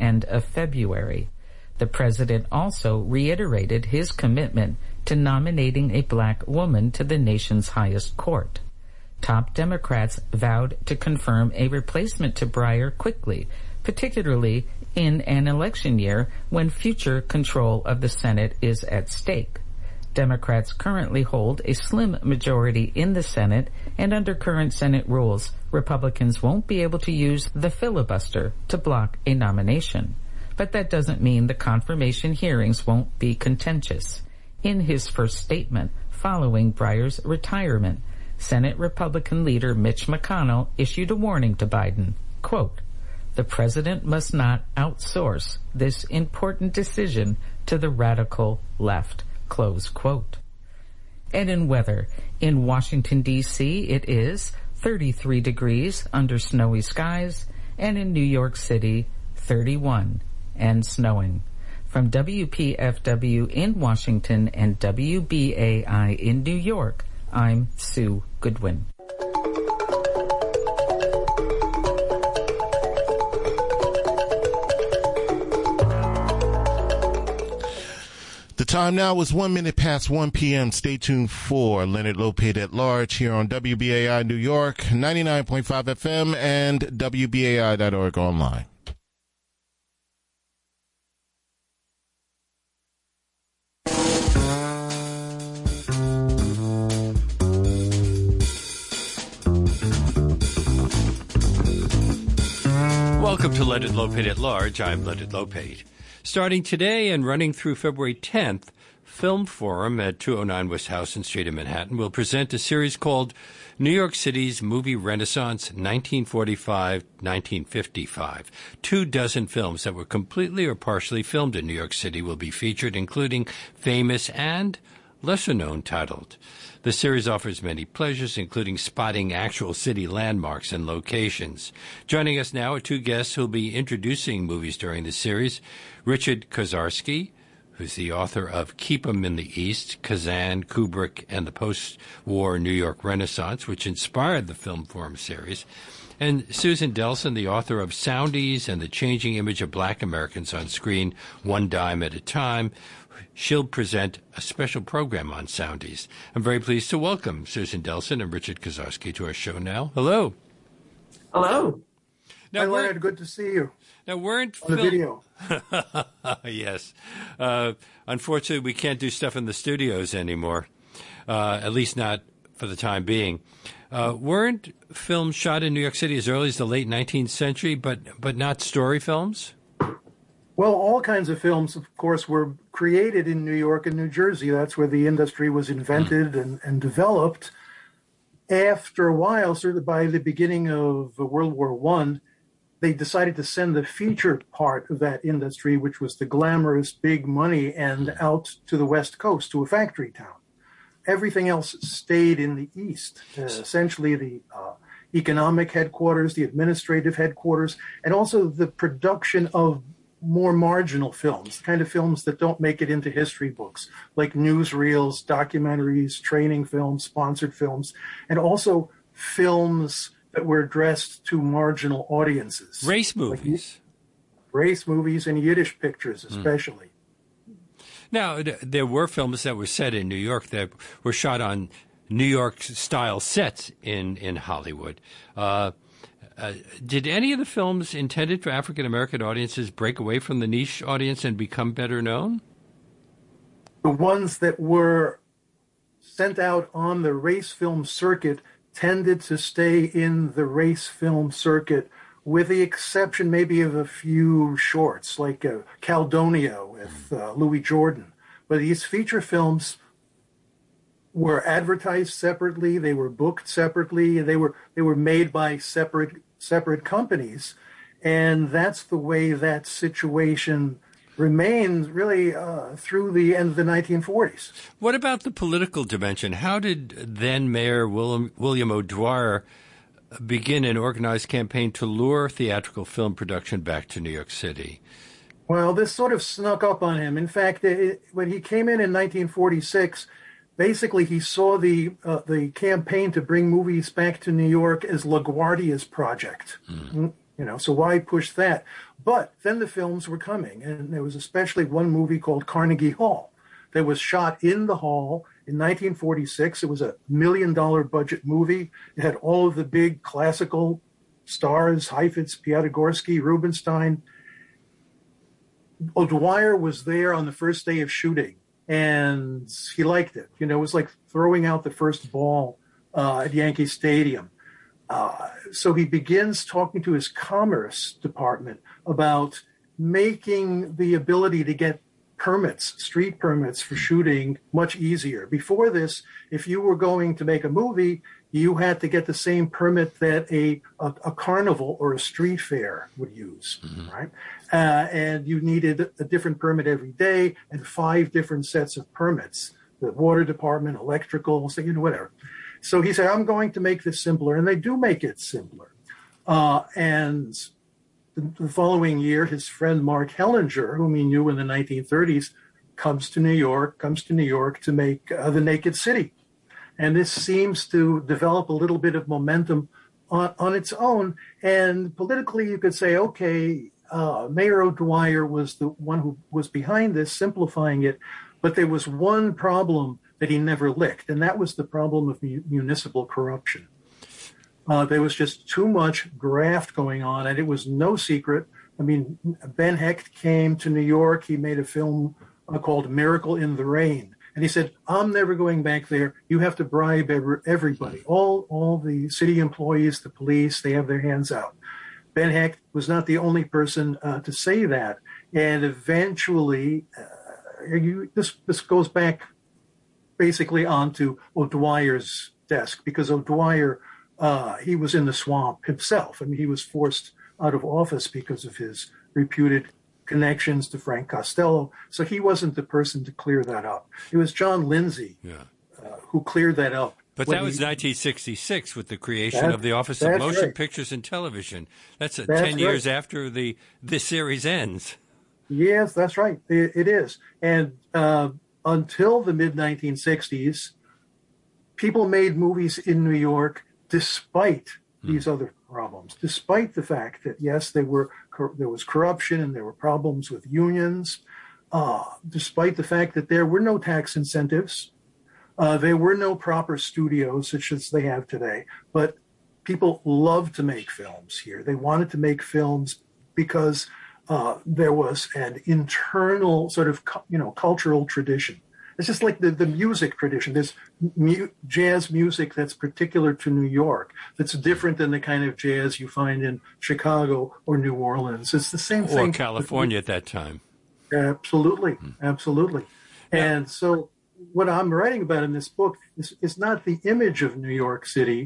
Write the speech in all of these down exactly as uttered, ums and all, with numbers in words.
end of February. The president also reiterated his commitment to nominating a black woman to the nation's highest court. Top Democrats vowed to confirm a replacement to Breyer quickly, particularly in an election year when future control of the Senate is at stake. Democrats currently hold a slim majority in the Senate, and under current Senate rules, Republicans won't be able to use the filibuster to block a nomination. But that doesn't mean the confirmation hearings won't be contentious. In his first statement following Breyer's retirement, Senate Republican leader Mitch McConnell issued a warning to Biden, quote, "The president must not outsource this important decision to the radical left," close quote. And in weather, in Washington, D C, it is thirty-three degrees under snowy skies, and in New York City, thirty-one and snowing. From W P F W in Washington and W B A I in New York, I'm Sue Goodwin. The time now is one minute past one p.m. Stay tuned for Leonard Lopate at Large here on W B A I New York, ninety-nine point five F M and W B A I dot org online. Welcome to Leonard Lopate at Large. I'm Leonard Lopate. Starting today and running through February tenth, Film Forum at two oh nine West Houston Street in Manhattan will present a series called New York City's Movie Renaissance nineteen forty-five to nineteen fifty-five. Two dozen films that were completely or partially filmed in New York City will be featured, including famous and lesser-known titles. The series offers many pleasures, including spotting actual city landmarks and locations. Joining us now are two guests who will be introducing movies during the series. Richard Koszarski, who's the author of Keep 'Em in the East, Kazan, Kubrick, and the Post-War New York Renaissance, which inspired the Film Forum series. And Susan Delson, the author of Soundies and the Changing Image of Black Americans on Screen, One Dime at a Time. She'll present a special program on Soundies. I'm very pleased to welcome Susan Delson and Richard Koszarski to our show now. Hello. Hello. Now, Hi, Leonard. Good to see you. Now, weren't on the film- video. Yes. Uh, unfortunately, we can't do stuff in the studios anymore, uh, at least not for the time being. Uh, weren't films shot in New York City as early as the late nineteenth century, but but not story films? Well, all kinds of films, of course, were created in New York and New Jersey. That's where the industry was invented mm. and, and developed. After a while, sort of by the beginning of World War One, they decided to send the feature part of that industry, which was the glamorous big money end, out to the West Coast, to a factory town. Everything else stayed in the East, uh, essentially the uh, economic headquarters, the administrative headquarters, and also the production of more marginal films, the kind of films that don't make it into history books, like newsreels, documentaries, training films, sponsored films, and also films that were addressed to marginal audiences. Race movies. Like race movies and Yiddish pictures, especially. Mm. Now, there were films that were set in New York that were shot on New York-style sets in, in Hollywood. Uh, Uh, did any of the films intended for African-American audiences break away from the niche audience and become better known? The ones that were sent out on the race film circuit tended to stay in the race film circuit, with the exception maybe of a few shorts, like uh, Caldonia with uh, Louis Jordan. But these feature films were advertised separately, they were booked separately, they were they were made by separate separate companies, and that's the way that situation remains really uh, through the end of the nineteen forties. What about the political dimension? How did then Mayor William, William O'Dwyer begin an organized campaign to lure theatrical film production back to New York City? Well, this sort of snuck up on him. In fact, it, when he came in in nineteen forty-six, basically, he saw the uh, the campaign to bring movies back to New York as LaGuardia's project. Mm. You know, so why push that? But then the films were coming, and there was especially one movie called Carnegie Hall that was shot in the hall in nineteen forty-six. It was a million dollar budget movie. It had all of the big classical stars, Heifetz, Piatigorsky, Rubinstein. O'Dwyer was there on the first day of shooting, and he liked it. You know, it was like throwing out the first ball uh, at Yankee Stadium. Uh, so he begins talking to his commerce department about making the ability to get permits, street permits for shooting much easier. Before this, if you were going to make a movie, you had to get the same permit that a, a, a carnival or a street fair would use, mm-hmm. right? Uh, and you needed a different permit every day and five different sets of permits, the water department, electrical, so, you know, whatever. So he said, I'm going to make this simpler, and they do make it simpler. Uh, and the, the following year, his friend Mark Hellinger, whom he knew in the nineteen thirties, comes to New York, comes to New York to make uh, The Naked City. And this seems to develop a little bit of momentum on, on its own. And politically, you could say, okay, uh, Mayor O'Dwyer was the one who was behind this, simplifying it. But there was one problem that he never licked, and that was the problem of mu- municipal corruption. Uh, there was just too much graft going on, and it was no secret. I mean, Ben Hecht came to New York. He made a film uh, called Miracle in the Rain. And he said, I'm never going back there. You have to bribe everybody. All, all the city employees, the police, they have their hands out. Ben Hecht was not the only person uh, to say that. And eventually, uh, you, this, this goes back basically onto O'Dwyer's desk, because O'Dwyer, uh, he was in the swamp himself. I mean, he was forced out of office because of his reputed connections to Frank Costello. So he wasn't the person to clear that up. It was John Lindsay yeah. uh, who cleared that up. But that was he, nineteen sixty-six with the creation that, of the Office of Motion right. Pictures and Television. That's, a, that's ten right. years after the this series ends. Yes, that's right. It, it is. And uh, until the mid nineteen sixties, people made movies in New York despite hmm. these other problems, despite the fact that, yes, there were there was corruption and there were problems with unions, uh, despite the fact that there were no tax incentives, uh, there were no proper studios such as they have today. But people loved to make films here. They wanted to make films because uh, there was an internal sort of, you know, cultural tradition. It's just like the, the music tradition. There's mu- jazz music that's particular to New York, that's different than the kind of jazz you find in Chicago or New Orleans. It's the same thing. Or California at that time. Absolutely, absolutely. Yeah. And so what I'm writing about in this book is, is not the image of New York City,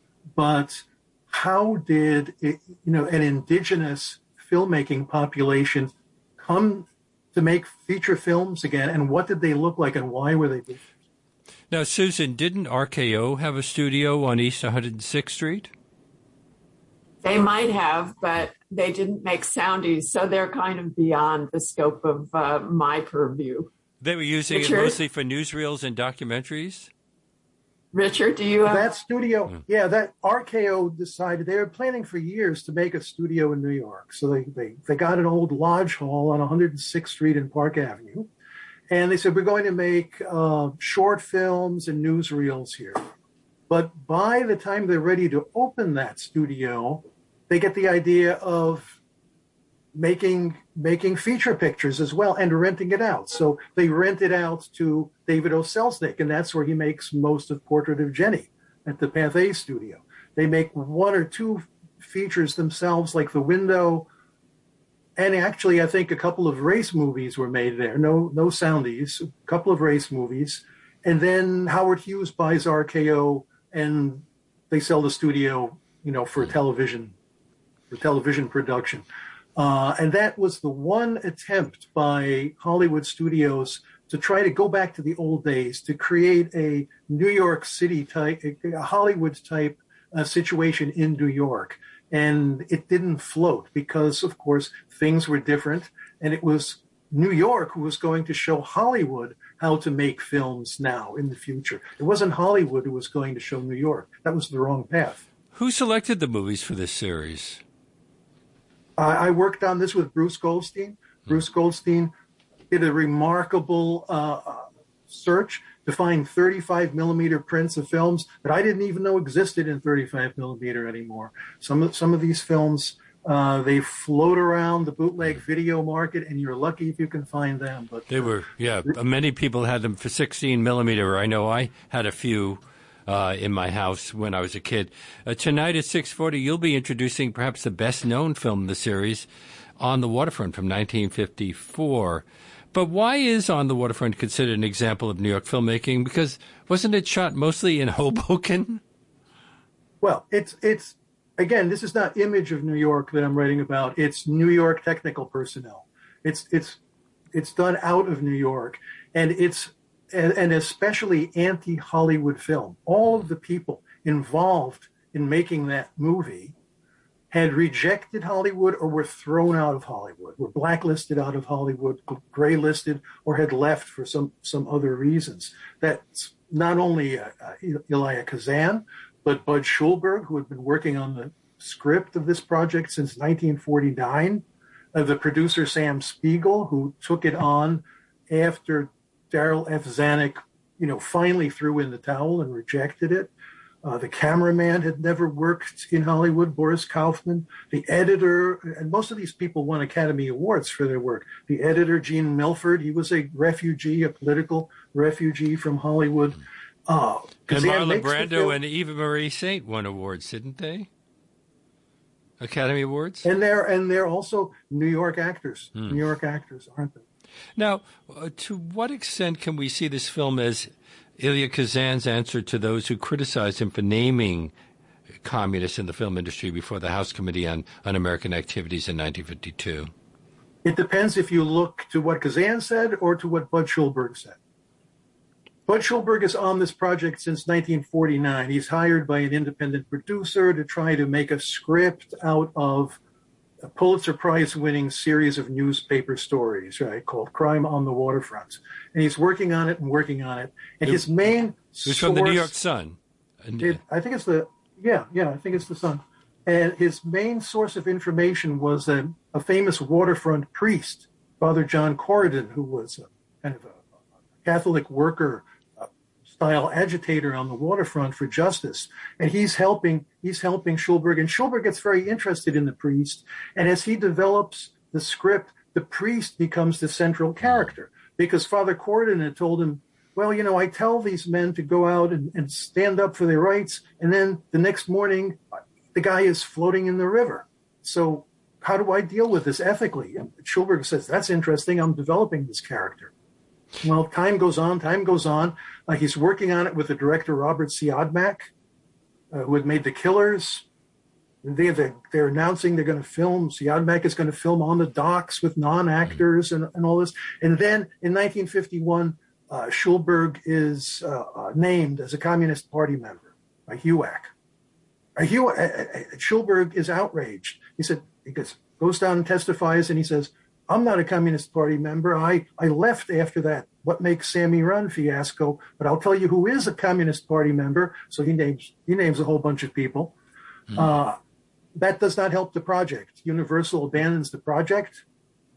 but how did it, you know, an indigenous filmmaking population come to make feature films again, and what did they look like, and why were they different? Now, Susan, didn't R K O have a studio on East one hundred sixth Street? They might have, but they didn't make soundies, so they're kind of beyond the scope of uh, my purview. They were using Richard? it mostly for newsreels and documentaries? Richard, do you have... That studio, yeah. yeah, that R K O decided, they were planning for years to make a studio in New York. So they, they, they got an old lodge hall on one hundred sixth Street and Park Avenue. And they said, we're going to make uh, short films and newsreels here. But by the time they're ready to open that studio, they get the idea of making making feature pictures as well and renting it out. So they rent it out to David O. Selznick, and that's where he makes most of Portrait of Jenny at the Pathé studio. They make one or two features themselves, like The Window, and actually I think a couple of race movies were made there. No, no soundies, a couple of race movies. And then Howard Hughes buys R K O, and they sell the studio, you know, for television, for television production. Uh, and that was the one attempt by Hollywood studios to try to go back to the old days, to create a New York City type, a Hollywood type uh, situation in New York. And it didn't float because, of course, things were different. And it was New York who was going to show Hollywood how to make films now in the future. It wasn't Hollywood who was going to show New York. That was the wrong path. Who selected the movies for this series? I, I worked on this with Bruce Goldstein. Bruce Goldstein did a remarkable uh, search to find thirty-five millimeter prints of films that I didn't even know existed in thirty-five millimeter anymore. Some of some of these films, uh, they float around the bootleg video market, and you're lucky if you can find them. But they were, yeah. Many people had them for sixteen millimeter. I know I had a few uh, in my house when I was a kid. Uh, tonight at six forty, you'll be introducing perhaps the best known film in the series, On the Waterfront from nineteen fifty-four. But why is On the Waterfront considered an example of New York filmmaking? Because wasn't it shot mostly in Hoboken? Well, it's, it's again, this is not image of New York that I'm writing about. It's New York technical personnel. It's, it's, it's done out of New York, and it's, and, and especially anti-Hollywood film. All of the people involved in making that movie had rejected Hollywood or were thrown out of Hollywood, were blacklisted out of Hollywood, graylisted, or had left for some, some other reasons. That's not only uh, uh, Elia Kazan, but Bud Schulberg, who had been working on the script of this project since nineteen forty-nine, uh, the producer Sam Spiegel, who took it on after Darryl F. Zanuck, you know, finally threw in the towel and rejected it. Uh, the cameraman had never worked in Hollywood, Boris Kaufman. The editor, and most of these people won Academy Awards for their work. The editor, Gene Milford, he was a refugee, a political refugee from Hollywood. Uh, and Marlon Brando and Eva Marie Saint won awards, didn't they? Academy Awards? And they're, and they're also New York actors, hmm. New York actors, aren't they? Now, uh, to what extent can we see this film as Elia Kazan's answer to those who criticized him for naming communists in the film industry before the House Committee on Un-American Activities in nineteen fifty-two? It depends if you look to what Kazan said or to what Bud Schulberg said. Bud Schulberg is on this project since nineteen forty-nine. He's hired by an independent producer to try to make a script out of a Pulitzer Prize-winning series of newspaper stories, right, called Crime on the Waterfront. And he's working on it and working on it. And it, his main It was from the New York Sun. It, I think it's the, yeah, yeah, I think it's the Sun. And his main source of information was a, a famous waterfront priest, Father John Corridon, who was a, kind of a, a Catholic worker style agitator on the waterfront for justice. And he's helping, he's helping Schulberg. And Schulberg gets very interested in the priest. And as he develops the script, the priest becomes the central character, because Father Corridon had told him, well, you know, I tell these men to go out and, and stand up for their rights. And then the next morning, the guy is floating in the river. So how do I deal with this ethically? And Schulberg says, that's interesting. I'm developing this character. Well, time goes on, time goes on. Uh, he's working on it with the director, Robert Siodmak, uh, who had made The Killers. They, they're, they're announcing they're going to film. Siodmak is going to film on the docks with non-actors and, and all this. And then in nineteen fifty-one, uh, Schulberg is uh, uh, named as a Communist Party member by H U A C. Uh, Hugh, uh, uh, Schulberg is outraged. He said, he goes, goes down and testifies, and he says, I'm not a Communist Party member. I, I left after that What Makes Sammy Run fiasco, but I'll tell you who is a Communist Party member. So he names he names a whole bunch of people. Mm. Uh, that does not help the project. Universal abandons the project.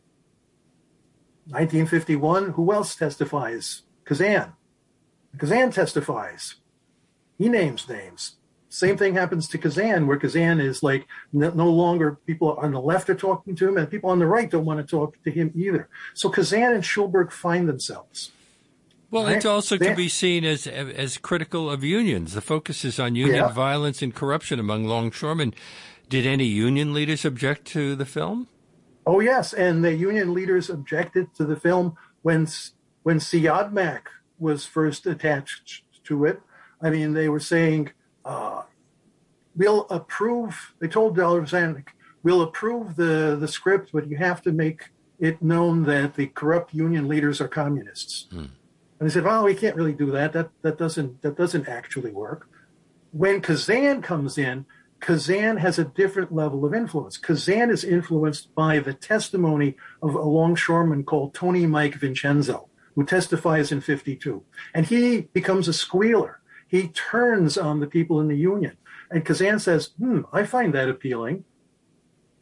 nineteen fifty-one, who else testifies? Kazan. Kazan testifies. He names names. Same thing happens to Kazan, where Kazan is like no, no longer, people on the left are talking to him, and people on the right don't want to talk to him either. So Kazan and Schulberg find themselves. Well, right? It also they, can be seen as as critical of unions. The focus is on union yeah. violence and corruption among longshoremen. Did any union leaders object to the film? Oh, yes, and the union leaders objected to the film when when Siodmak was first attached to it. I mean, they were saying, Uh, we'll approve, they told Darryl Zanuck, we'll approve the, the script, but you have to make it known that the corrupt union leaders are communists. Hmm. And they said, well, we can't really do that. That, that doesn't, that doesn't actually work. When Kazan comes in, Kazan has a different level of influence. Kazan is influenced by the testimony of a longshoreman called Tony Mike Vincenzo, who testifies in fifty-two. And he becomes a squealer. He turns on the people in the union. And Kazan says, hmm, I find that appealing.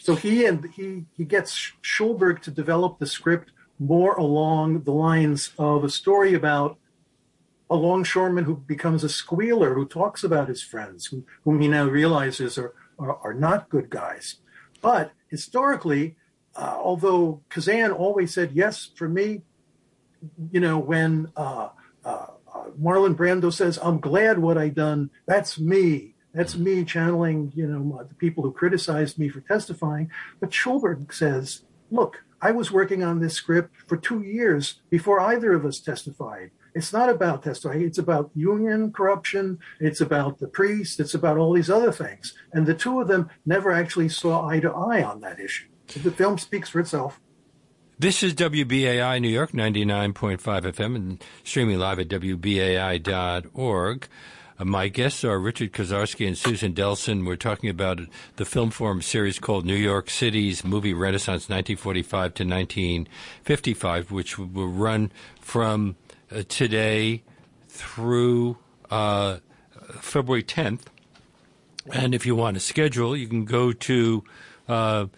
So he and he he gets Schulberg to develop the script more along the lines of a story about a longshoreman who becomes a squealer, who talks about his friends, who, whom he now realizes are, are, are not good guys. But historically, uh, although Kazan always said, yes, for me, you know, when uh, uh, uh, Marlon Brando says, I'm glad what I done, that's me. That's me channeling, you know, the people who criticized me for testifying. But Schulberg says, look, I was working on this script for two years before either of us testified. It's not about testifying. It's about union corruption. It's about the priest. It's about all these other things. And the two of them never actually saw eye to eye on that issue. The film speaks for itself. This is W B A I New York, ninety-nine point five F M, and streaming live at W B A I dot org. Uh, my guests are Richard Koszarski and Susan Delson. We're talking about the Film Forum series called New York City's Movie Renaissance, nineteen forty-five to nineteen fifty-five, which will run from uh, today through uh, February tenth. And if you want to schedule, you can go to uh,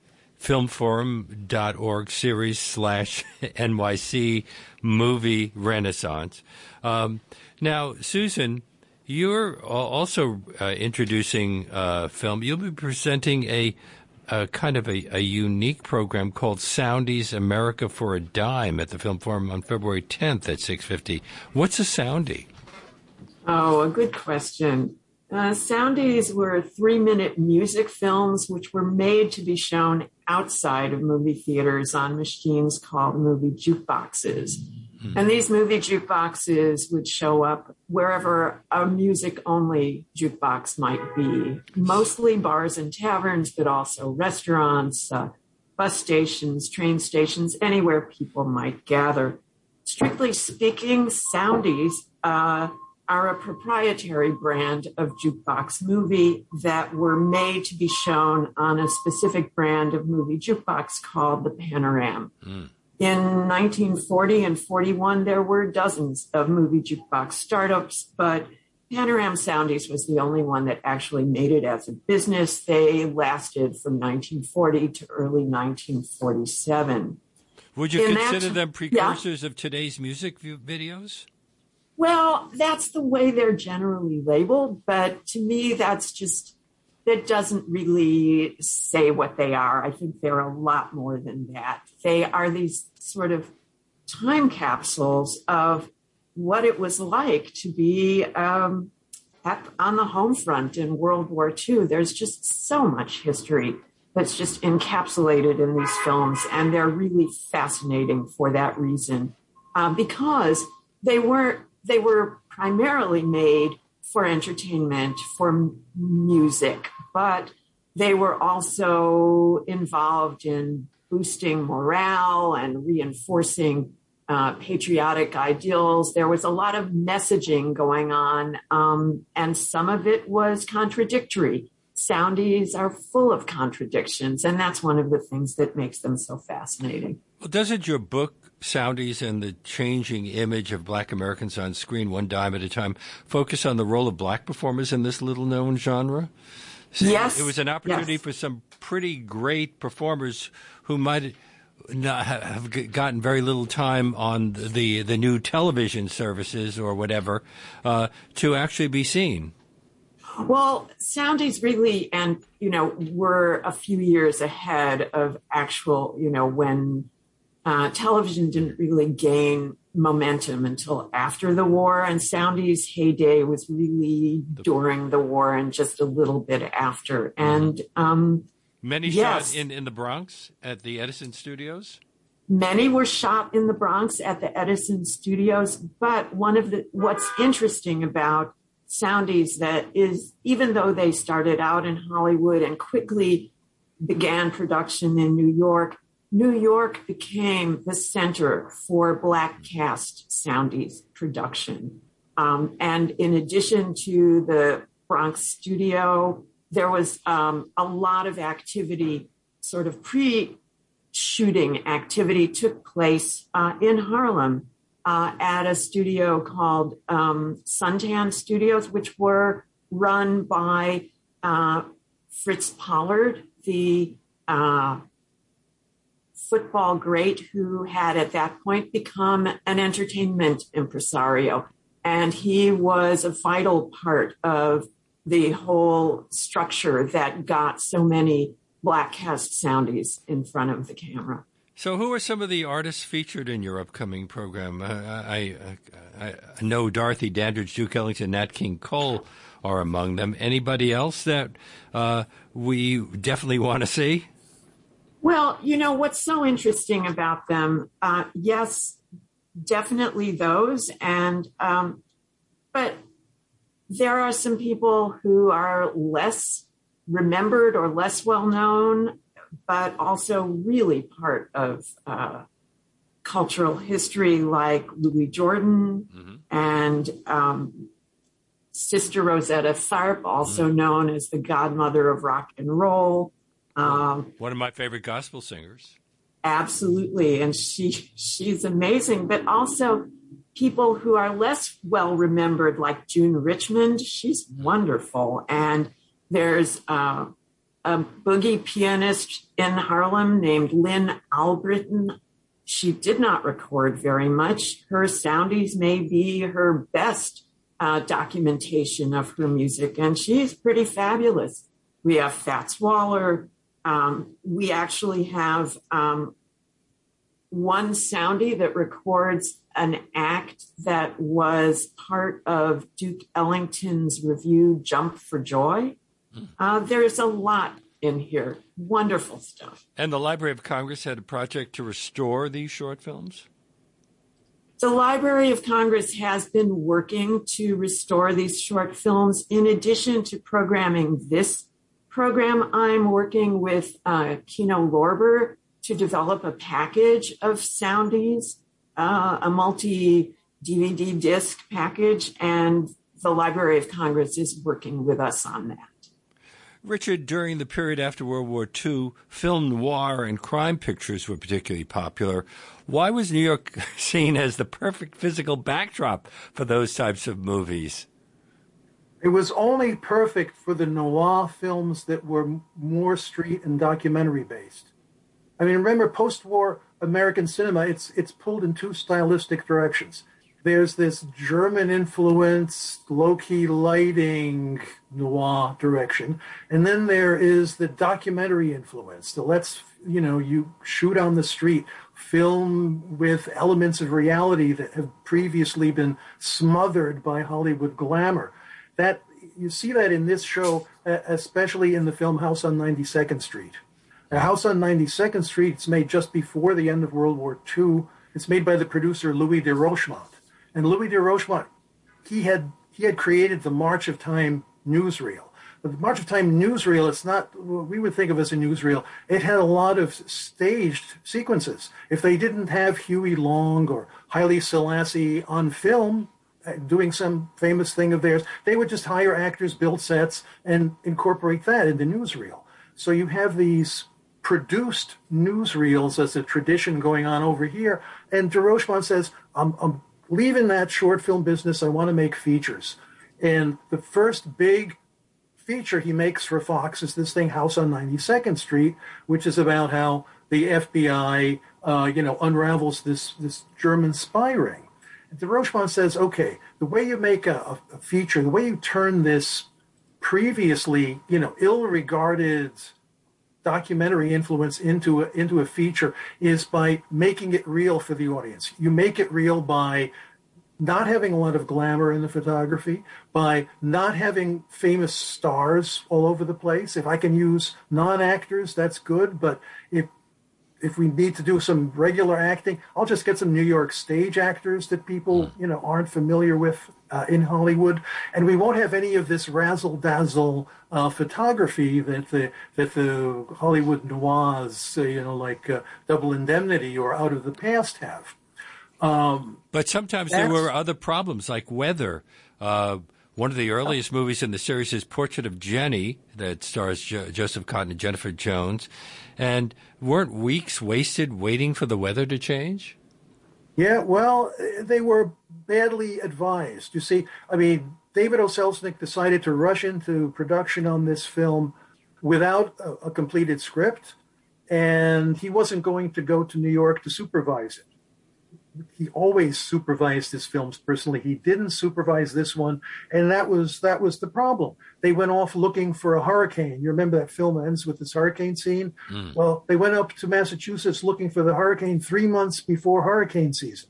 filmforum.org series slash N Y C Movie Renaissance. Um, now, Susan, you're also uh, introducing uh, film. You'll be presenting a, a kind of a, a unique program called Soundies America for a Dime at the Film Forum on February tenth at six fifty. What's a Soundie? Oh, a good question. Uh, Soundies were three-minute music films which were made to be shown outside of movie theaters on machines called movie jukeboxes. And these movie jukeboxes would show up wherever a music-only jukebox might be, mostly bars and taverns, but also restaurants, uh, bus stations, train stations, anywhere people might gather. Strictly speaking, Soundies uh, are a proprietary brand of jukebox movie that were made to be shown on a specific brand of movie jukebox called the Panorama. Mm. In nineteen forty and forty-one, there were dozens of movie jukebox startups, but Panorama Soundies was the only one that actually made it as a business. They lasted from nineteen forty to early nineteen forty-seven. Would you In consider that, them precursors yeah. of today's music videos? Well, that's the way they're generally labeled, but to me, that's just, that doesn't really say what they are. I think they're a lot more than that. They are these sort of time capsules of what it was like to be um, at, on the home front in World War Two. There's just so much history that's just encapsulated in these films, and they're really fascinating for that reason, uh, because they weren't, they were primarily made for entertainment, for m- music, but they were also involved in boosting morale and reinforcing uh, patriotic ideals. There was a lot of messaging going on, um, and some of it was contradictory. Soundies are full of contradictions, and that's one of the things that makes them so fascinating. Well, doesn't your book, Soundies and the Changing Image of Black Americans on Screen, One Dime at a Time, focus on the role of black performers in this little-known genre? So yes. It was an opportunity yes. for some pretty great performers who might not have gotten very little time on the the new television services or whatever uh, to actually be seen. Well, Soundies really, and, you know, were a few years ahead of actual, you know, when uh, television didn't really gain momentum until after the war. And Soundies' heyday was really during the war and just a little bit after. And um, many yes, shot in, in the Bronx at the Edison Studios? Many were shot in the Bronx at the Edison Studios. But one of the, what's interesting about Soundies that is, even though they started out in Hollywood and quickly began production in New York, New York became the center for Black cast Soundies production. Um, and in addition to the Bronx studio, there was um, a lot of activity, sort of pre-shooting activity took place uh, in Harlem. Uh, at a studio called um, Suntan Studios, which were run by uh, Fritz Pollard, the uh, football great who had at that point become an entertainment impresario. And he was a vital part of the whole structure that got so many black cast soundies in front of the camera. So who are some of the artists featured in your upcoming program? Uh, I, I, I know Dorothy Dandridge, Duke Ellington, Nat King Cole are among them. Anybody else that uh, we definitely want to see? Well, you know, what's so interesting about them, uh, yes, definitely those. And, um, but there are some people who are less remembered or less well known, but also really part of uh, cultural history, like Louis Jordan mm-hmm. and um, Sister Rosetta Tharpe, also mm-hmm. known as the godmother of rock and roll. Um, One of my favorite gospel singers. Absolutely. And she she's amazing, but also people who are less well remembered, like June Richmond. She's wonderful. And there's uh, a boogie pianist in Harlem named Lynn Albritton. She did not record very much. Her soundies may be her best uh, documentation of her music, and she's pretty fabulous. We have Fats Waller. Um, we actually have um, one soundie that records an act that was part of Duke Ellington's review, Jump for Joy. Uh, there's a lot in here. Wonderful stuff. And the Library of Congress had a project to restore these short films? The Library of Congress has been working to restore these short films. In addition to programming this program, I'm working with uh, Kino Lorber to develop a package of soundies, uh, a multi-D V D disc package, and the Library of Congress is working with us on that. Richard, during the period after World War Two, film noir and crime pictures were particularly popular. Why was New York seen as the perfect physical backdrop for those types of movies? It was only perfect for the noir films that were more street and documentary based. I mean, remember, post-war American cinema, it's it's pulled in two stylistic directions. There's this German influence, low-key lighting noir direction. And then there is the documentary influence, the let's, you know, you shoot on the street, film with elements of reality that have previously been smothered by Hollywood glamour. That you see that in this show, especially in the film House on ninety-second Street. The House on ninety-second Street, it's made just before the end of World War Two. It's made by the producer Louis de Rochemont. And Louis de Rochemont, he had he had created the March of Time newsreel. But the March of Time newsreel, it's not what we would think of as a newsreel. It had a lot of staged sequences. If they didn't have Huey Long or Haile Selassie on film doing some famous thing of theirs, they would just hire actors, build sets, and incorporate that into newsreel. So you have these produced newsreels as a tradition going on over here. And de Rochemont says, I'm, I'm leaving that short film business. I want to make features. And the first big feature he makes for Fox is this thing, House on ninety-second Street, which is about how the F B I, uh, you know, unravels this, this German spy ring. And de Rochemont says, okay, the way you make a, a feature, the way you turn this previously, you know, ill-regarded documentary influence into a, into a feature is by making it real for the audience. You make it real by not having a lot of glamour in the photography, by not having famous stars all over the place. If I can use non-actors, that's good, but if if we need to do some regular acting, I'll just get some New York stage actors that people, you know, aren't familiar with uh, in Hollywood, and we won't have any of this razzle-dazzle uh, photography that the that the Hollywood noirs, uh, you know, like uh, Double Indemnity or Out of the Past have. Um, but sometimes there were other problems, like weather. Uh, one of the earliest movies in the series is Portrait of Jenny, that stars jo- Joseph Cotton and Jennifer Jones. And weren't weeks wasted waiting for the weather to change? Yeah, well, they were badly advised. You see, I mean, David O. Selznick decided to rush into production on this film without a, a completed script. and he wasn't going to go to New York to supervise it. He always supervised his films personally. He didn't supervise this one, and that was that was the problem. They went off looking for a hurricane. You remember that film ends with this hurricane scene? Mm. Well, they went up to Massachusetts looking for the hurricane three months before hurricane season.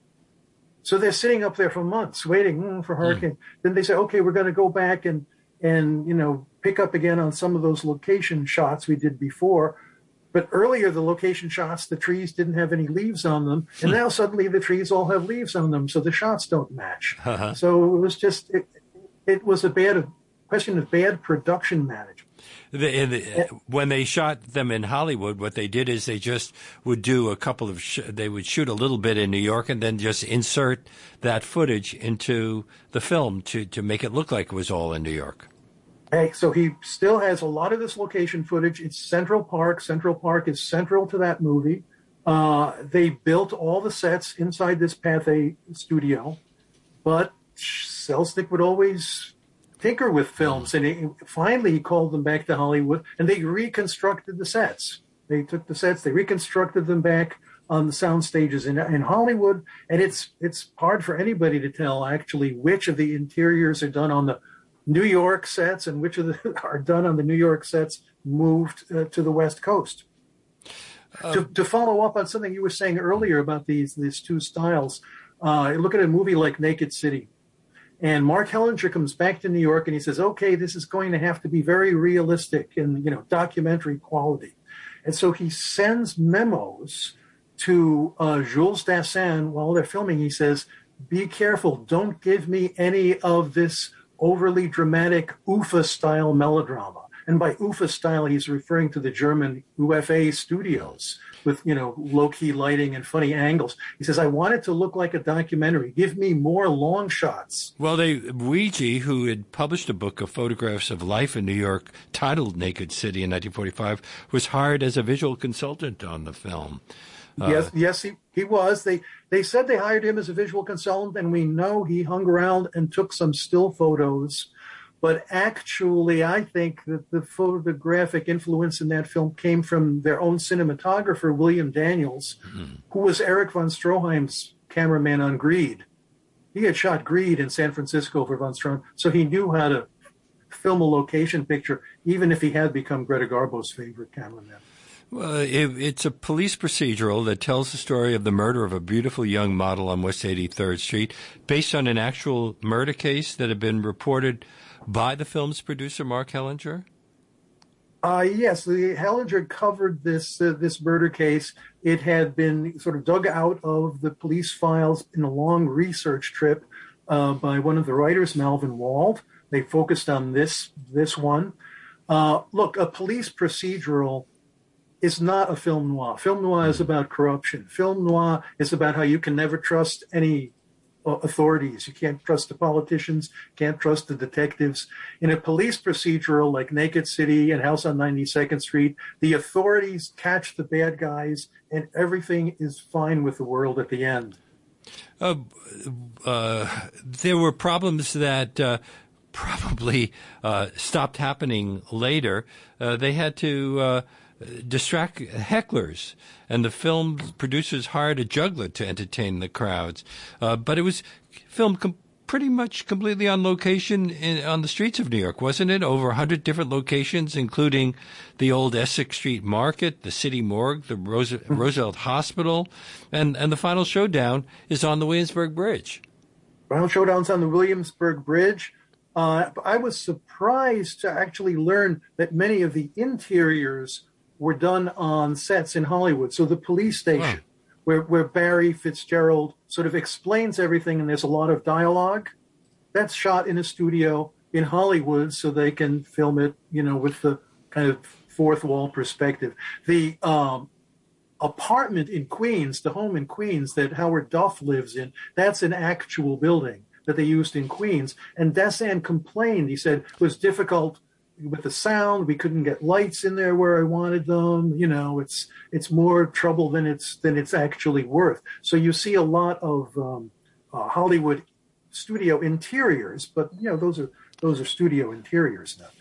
So they're sitting up there for months waiting mm, for hurricane. Mm. Then they say, okay, we're going to go back and and you know pick up again on some of those location shots we did before. But earlier, the location shots, the trees didn't have any leaves on them. And now suddenly the trees all have leaves on them. So the shots don't match. Uh-huh. So it was just, it, it was a bad question of bad production management. The, the, when they shot them in Hollywood, what they did is they just would do a couple of, sh- they would shoot a little bit in New York and then just insert that footage into the film to, to make it look like it was all in New York. Hey, so he still has a lot of this location footage. It's Central Park. Central Park is central to that movie. Uh, they built all the sets inside this Pathé studio, but Selznick would always tinker with films. And he, finally, he called them back to Hollywood, and they reconstructed the sets. They took the sets, they reconstructed them back on the sound stages in, in Hollywood. And it's it's hard for anybody to tell, actually, which of the interiors are done on the New York sets and which of the are done on the New York sets moved uh, to the West Coast. Um, to, to follow up on something you were saying earlier about these these two styles, uh, look at a movie like Naked City. And Mark Hellinger comes back to New York and he says, okay, this is going to have to be very realistic and, you know, documentary quality. And so he sends memos to uh, Jules Dassin while they're filming. He says, be careful, don't give me any of this overly dramatic U F A-style melodrama. And by U F A style, he's referring to the German U F A studios with, you know, low-key lighting and funny angles. He says, I want it to look like a documentary. Give me more long shots. Well, they Weegee, who had published a book of photographs of life in New York titled Naked City in nineteen forty-five, was hired as a visual consultant on the film. Uh, yes, yes, he, he was. They they said they hired him as a visual consultant, and we know he hung around and took some still photos. But actually, I think that the photographic influence in that film came from their own cinematographer, William Daniels, mm-hmm. who was Erich von Stroheim's cameraman on Greed. He had shot Greed in San Francisco for von Stroheim, so he knew how to film a location picture, even if he had become Greta Garbo's favorite cameraman. Well, it, it's a police procedural that tells the story of the murder of a beautiful young model on West eighty-third Street, based on an actual murder case that had been reported by the film's producer, Mark Hellinger? Uh, yes, the Hellinger covered this uh, this murder case. It had been sort of dug out of the police files in a long research trip uh, by one of the writers, Malvin Wald. They focused on this this one. Uh, look, a police procedural is not a film noir. Film noir is about corruption. Film noir is about how you can never trust any authorities. You can't trust the politicians, can't trust the detectives. In a police procedural like Naked City and House on ninety-second Street, the authorities catch the bad guys and everything is fine with the world at the end. Uh, uh, there were problems that uh, probably uh, stopped happening later. Uh, they had to uh, distract hecklers, and the film producers hired a juggler to entertain the crowds. Uh, but it was filmed com- pretty much completely on location in, on the streets of New York, wasn't it? Over one hundred different locations, including the old Essex Street Market, the City Morgue, the Rose- Roosevelt Hospital, and, and the final showdown is on the Williamsburg Bridge. Final showdown's on the Williamsburg Bridge. Uh, I was surprised to actually learn that many of the interiors were done on sets in Hollywood. So the police station, wow. where, where Barry Fitzgerald sort of explains everything and there's a lot of dialogue, that's shot in a studio in Hollywood so they can film it, you know, with the kind of fourth wall perspective. The um, apartment in Queens, the home in Queens that Howard Duff lives in, that's an actual building that they used in Queens. And Dassin complained. He said it was difficult with the sound. We couldn't get lights in there where I wanted them. You know, it's it's more trouble than it's than it's actually worth. So you see a lot of um, uh, Hollywood studio interiors, but you know those are those are studio interiors, nothing.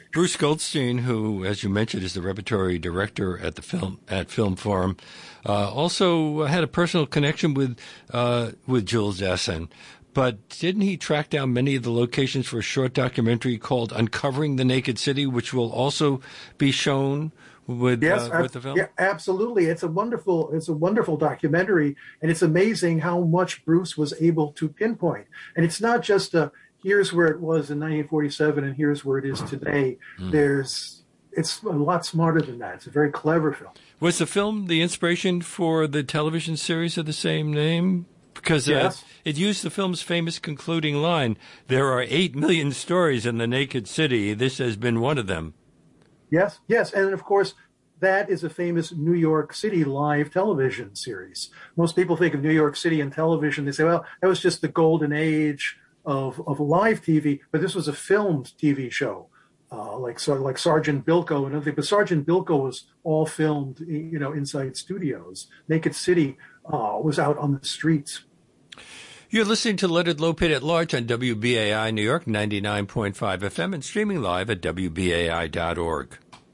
Bruce Goldstein, who, as you mentioned, is the repertory director at the film at Film Forum, uh, also had a personal connection with uh, with Jules Dassin. But didn't he track down many of the locations for a short documentary called "Uncovering the Naked City," which will also be shown with yes, uh, with the film? Yeah, absolutely. It's a wonderful it's a wonderful documentary, and it's amazing how much Bruce was able to pinpoint. And it's not just a here's where it was in nineteen forty-seven and here's where it is today. Mm. There's it's a lot smarter than that. It's a very clever film. Was the film the inspiration for the television series of the same name? Because yes. uh, it used the film's famous concluding line, "There are eight million stories in the naked city. This has been one of them." Yes, yes. And of course, that is a famous New York City live television series. Most people think of New York City and television. They say, well, that was just the golden age of, of live T V. But this was a filmed T V show, uh, like so, like Sergeant Bilko and everything. But Sergeant Bilko was all filmed, you know, inside studios. Naked City uh, was out on the streets. You're listening to Leonard Lopate at Large on W B A I New York, ninety-nine point five F M, and streaming live at W B A I dot org.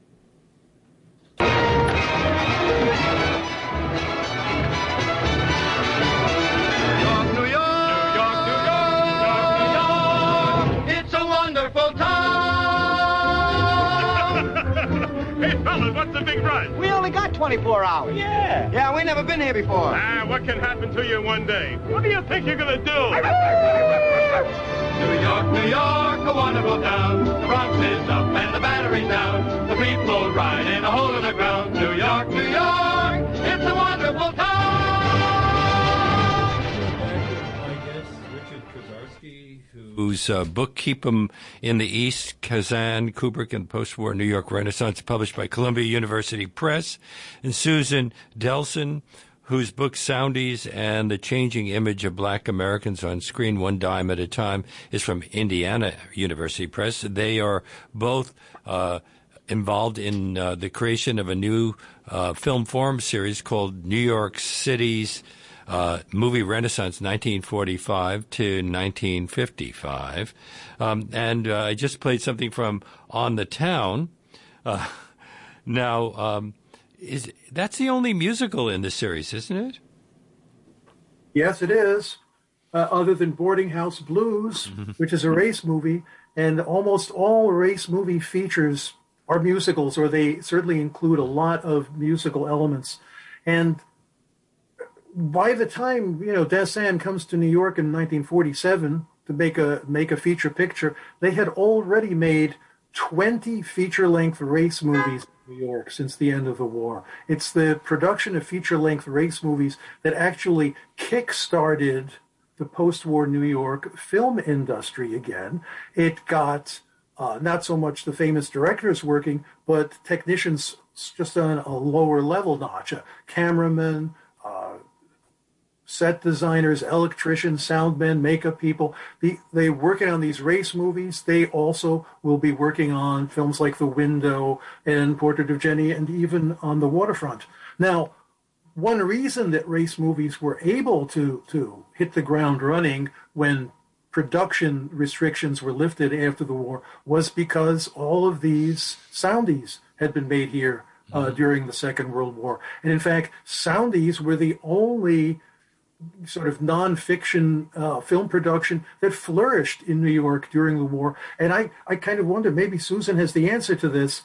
New York, New York, New York, New York, New York, it's a wonderful town. Hey, fellas, what's the big rush? We only got twenty-four hours. Yeah. Yeah, we never been here before. Ah, what can happen to you in one day? What do you think you're going to do? New York, New York, a wonderful town. The Bronx is up and the Battery's down. The people ride in a hole in the ground. New York, New York, it's a wonderful town. Whose uh, book, Keep 'em in the East, Kazan, Kubrick, and Post-War New York Renaissance, published by Columbia University Press, and Susan Delson, whose book, Soundies and the Changing Image of Black Americans on Screen, One Dime at a Time, is from Indiana University Press. They are both uh, involved in uh, the creation of a new uh, film forum series called New York City's Uh, movie Renaissance, nineteen forty-five to nineteen fifty-five. Um, and uh, I just played something from On the Town. Uh, now, um, is that's the only musical in the series, isn't it? Yes, it is. Uh, other than Boarding House Blues, which is a race movie, and almost all race movie features are musicals, or they certainly include a lot of musical elements. And by the time, you know, Dassin comes to New York in nineteen forty-seven to make a make a feature picture, they had already made twenty feature-length race movies in New York since the end of the war. It's the production of feature-length race movies that actually kick-started the post-war New York film industry again. It got uh, not so much the famous directors working, but technicians just on a lower level notch, a cameraman, uh, set designers, electricians, sound men, makeup people. The, they working on these race movies. They also will be working on films like The Window and Portrait of Jenny, and even on The Waterfront. Now, one reason that race movies were able to, to hit the ground running when production restrictions were lifted after the war was because all of these soundies had been made here uh, during the Second World War. And in fact, soundies were the only sort of non-fiction uh, film production that flourished in New York during the war. And I, I kind of wonder, maybe Susan has the answer to this.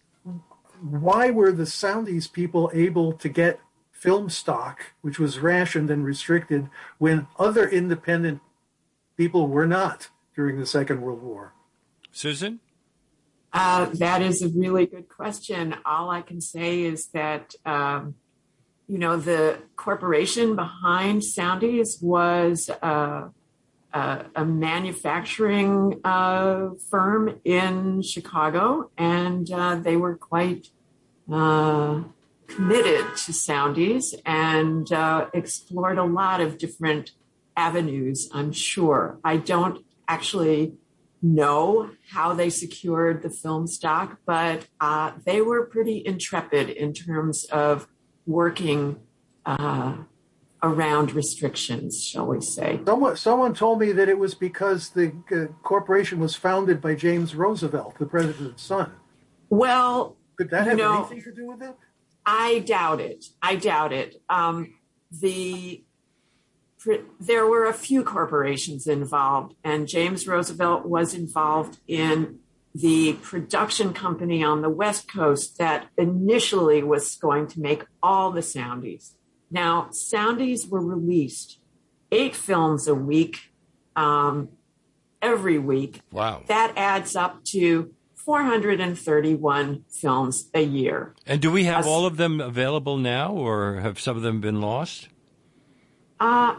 Why were the soundies people able to get film stock, which was rationed and restricted, when other independent people were not during the Second World War? Susan? Uh, that is a really good question. All I can say is that um, you know, the corporation behind Soundies was uh, uh, a manufacturing uh, firm in Chicago, and uh, they were quite uh, committed to Soundies and uh, explored a lot of different avenues, I'm sure. I don't actually know how they secured the film stock, but uh, they were pretty intrepid in terms of working uh, around restrictions, shall we say. Someone, someone told me that it was because the uh, corporation was founded by James Roosevelt, the president's son. Well, could that have no, anything to do with it? I doubt it. I doubt it. Um, the there were a few corporations involved, and James Roosevelt was involved in the production company on the West Coast that initially was going to make all the Soundies. Now, Soundies were released eight films a week, um, every week. Wow. That adds up to four hundred thirty-one films a year. And do we have As, all of them available now, or have some of them been lost? Uh,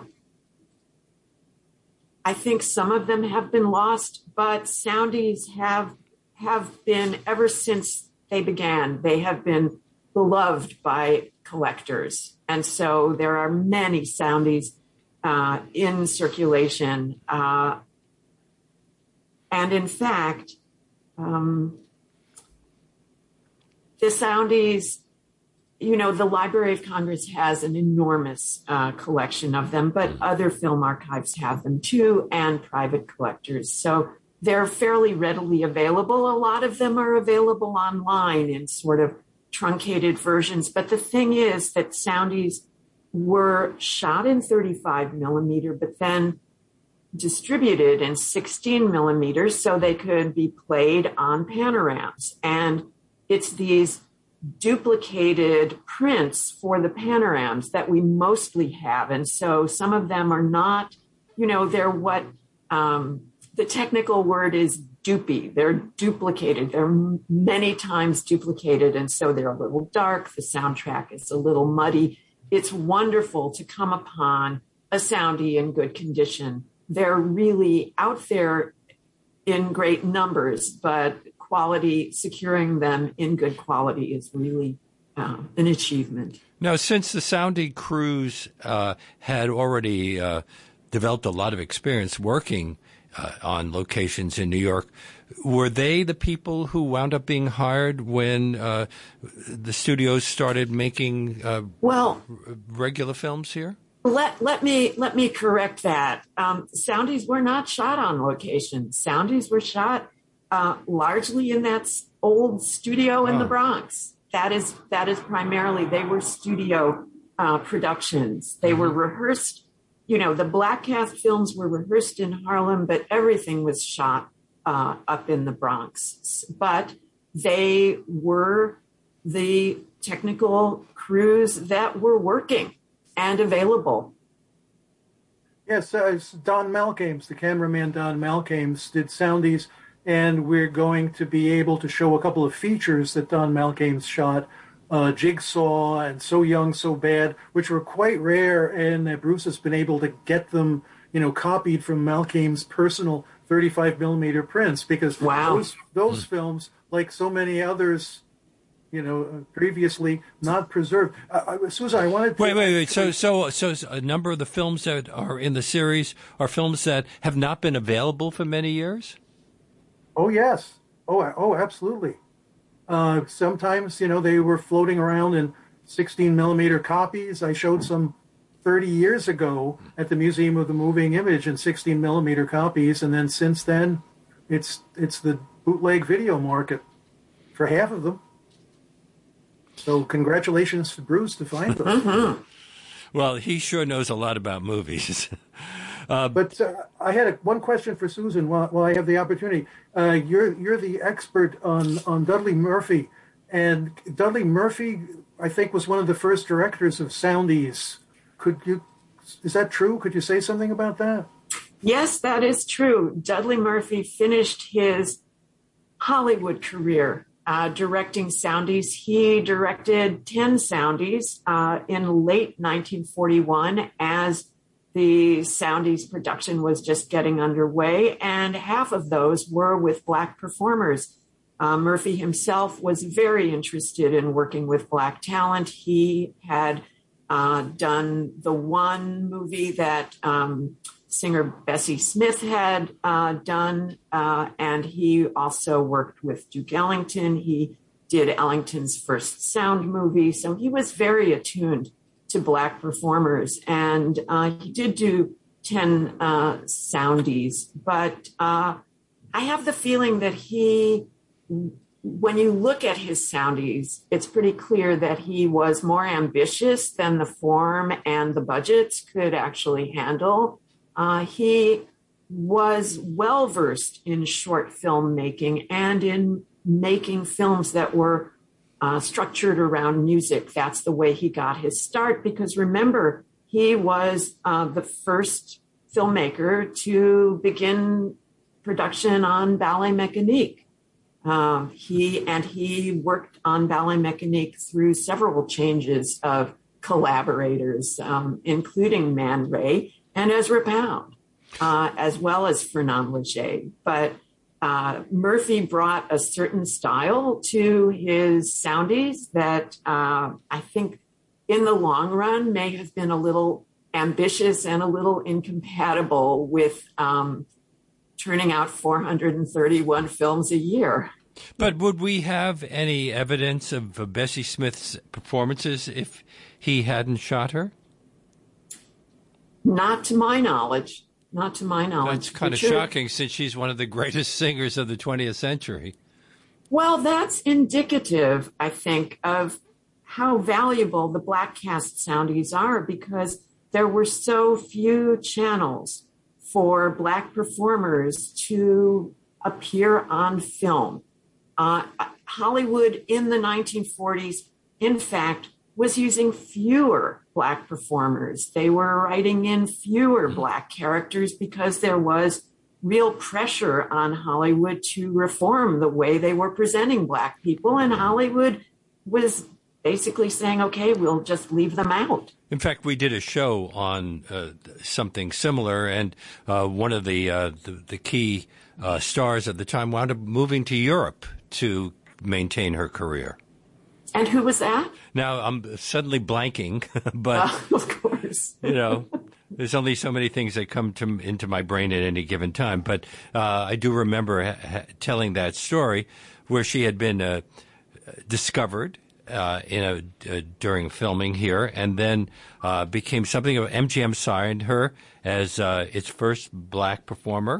I think some of them have been lost, but Soundies have have been, ever since they began, they have been beloved by collectors. And so there are many Soundies uh, in circulation. Uh, and in fact, um, the Soundies, you know, the Library of Congress has an enormous uh, collection of them, but other film archives have them too, and private collectors. So they're fairly readily available. A lot of them are available online in sort of truncated versions. But the thing is that Soundies were shot in thirty-five millimeter, but then distributed in sixteen millimeters so they could be played on panorams. And it's these duplicated prints for the panorams that we mostly have. And so some of them are not, you know, they're what um, the technical word is dupy. They're duplicated. They're many times duplicated. And so they're a little dark. The soundtrack is a little muddy. It's wonderful to come upon a Soundie in good condition. They're really out there in great numbers, but quality, securing them in good quality is really uh, an achievement. Now, since the Soundie crews uh, had already uh, developed a lot of experience working uh, on locations in New York, were they the people who wound up being hired when uh, the studios started making uh, well r- regular films here? Let let me let me correct that. Um, Soundies were not shot on location. Soundies were shot uh, largely in that old studio in oh. the Bronx. That is that is primarily, they were studio uh, productions. They mm-hmm. were rehearsed. You know, the Black Cast films were rehearsed in Harlem, but everything was shot uh, up in the Bronx. But they were the technical crews that were working and available. Yes, uh, Don Malkames, the cameraman Don Malkames, did Soundies, and we're going to be able to show a couple of features that Don Malkames shot, uh, Jigsaw and So Young, So Bad, which were quite rare, and uh, Bruce has been able to get them, you know, copied from Malkames' personal thirty-five millimeter prints, because wow. those, those mm. films, like so many others, you know, previously not preserved. Uh, Susan, I wanted to... Wait, wait, wait. So, so, so a number of the films that are in the series are films that have not been available for many years? Oh, yes. Oh, oh, absolutely. Uh, sometimes, you know, they were floating around in sixteen millimeter copies. I showed some thirty years ago at the Museum of the Moving Image in sixteen millimeter copies. And then since then, it's it's the bootleg video market for half of them. So congratulations to Bruce to find them. Mm-hmm. Well, he sure knows a lot about movies. uh, but uh, I had a, one question for Susan while, while I have the opportunity. Uh, you're you're the expert on, on Dudley Murphy. And Dudley Murphy, I think, was one of the first directors of Soundies. Could you, is that true? Could you say something about that? Yes, that is true. Dudley Murphy finished his Hollywood career Uh, directing Soundies. He directed ten Soundies uh, in late nineteen forty-one as the Soundies production was just getting underway, and half of those were with Black performers. Uh, Murphy himself was very interested in working with Black talent. He had uh, done the one movie that um, singer Bessie Smith had uh, done, uh, and he also worked with Duke Ellington. He did Ellington's first sound movie, so he was very attuned to Black performers. And uh, he did do ten uh, soundies, but uh, I have the feeling that he, when you look at his soundies, it's pretty clear that he was more ambitious than the form and the budgets could actually handle. Uh, he was well-versed in short film making and in making films that were uh, structured around music. That's the way he got his start, because remember, he was uh, the first filmmaker to begin production on Ballet Mécanique. Um, he and he worked on Ballet Mécanique through several changes of collaborators, um, including Man Ray and Ezra Pound, uh, as well as Fernand Léger. But uh, Murphy brought a certain style to his soundies that uh, I think in the long run may have been a little ambitious and a little incompatible with um, turning out four hundred thirty-one films a year. But would we have any evidence of uh, Bessie Smith's performances if he hadn't shot her? Not to my knowledge. Not to my knowledge. That's kind of shocking, since she's one of the greatest singers of the twentieth century. Well, that's indicative, I think, of how valuable the black cast soundies are, because there were so few channels for black performers to appear on film. Uh, Hollywood in the nineteen forties, in fact, was using fewer black performers. They were writing in fewer black characters because there was real pressure on Hollywood to reform the way they were presenting black people. And Hollywood was basically saying, okay, we'll just leave them out. In fact, we did a show on uh, something similar, and uh, one of the, uh, the, the key uh, stars at the time wound up moving to Europe to maintain her career. And who was that? Now, I'm suddenly blanking, but, uh, of course, you know, there's only so many things that come to, into my brain at any given time. But uh, I do remember ha- ha- telling that story where she had been uh, discovered uh, in a, uh, during filming here, and then uh, became something of M G M signed her as uh, its first black performer.